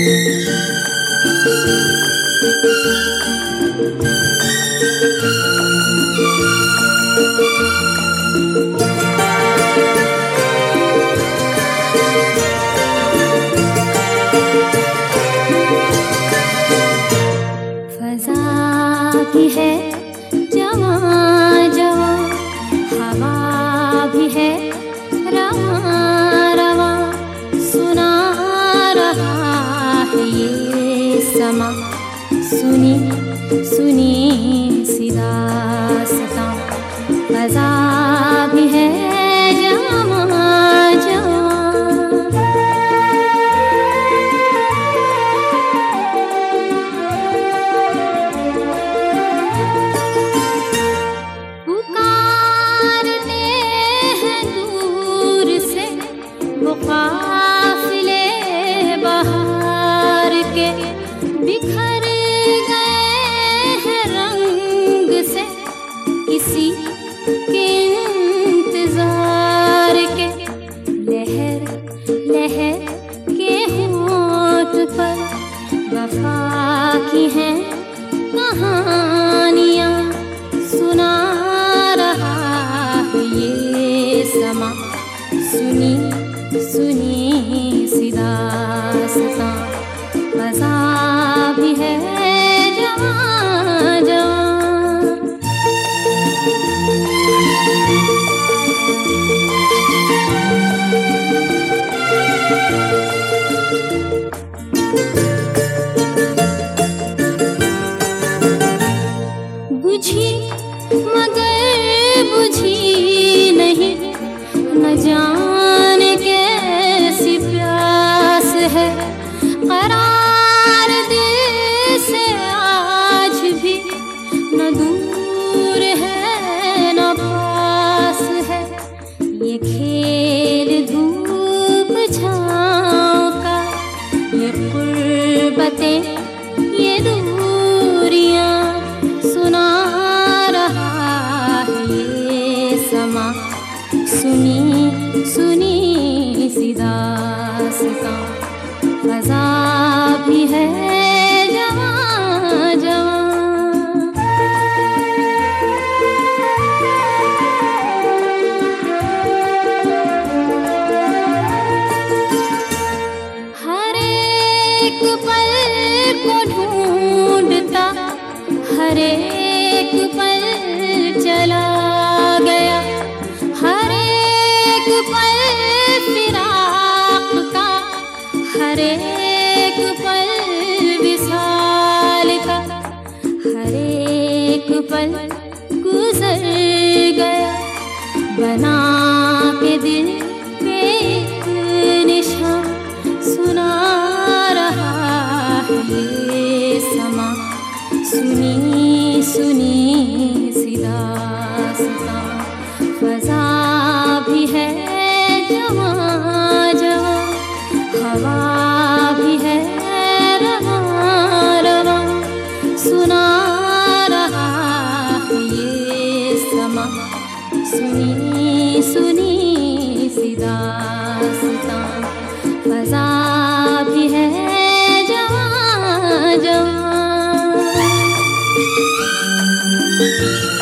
भी है जवां जवां, हवा भी है रवां रवां, सुना रहा है ये समा, सुनी सुनी सी दास्तां, फज़ा भी है जवां जवां। काफिले बहार के बिखर गए हैं रंग से, किसी के इंतजार के, लहर लहर के होंठ पर वफा की हैं कहानियाँ, सुना रहा है ये समा, सुनी सुनी सी दास्तां, फज़ा भी है जवां जवां। बुझी मगर बुझी नहीं, न जाने कैसी प्यास है, करार दिल से आज भी न दूर है न पास है, ये खेल धूप छाँव का, ये क़ुर्बतें ये दूरियां, सुना रहा है ये समा, सुनी सुनी सी दास्तां, फज़ा भी है जवां जवां। हर एक पल को ढूंढता, हर एक पल चला गया, हर एक पल फिराक का, हर एक पल विसाल का, हर एक पल गुजर गया, बना के दिल पे एक निशान, सुना रहा है ये समा, सुनी सुनी सी दास्तां, फज़ा भी है जवां जवां, हवा भी है रवां रवां, सुना रहा है ये समा, सुनी सुनी सी दास्तां, फज़ा भी है जवां जवां।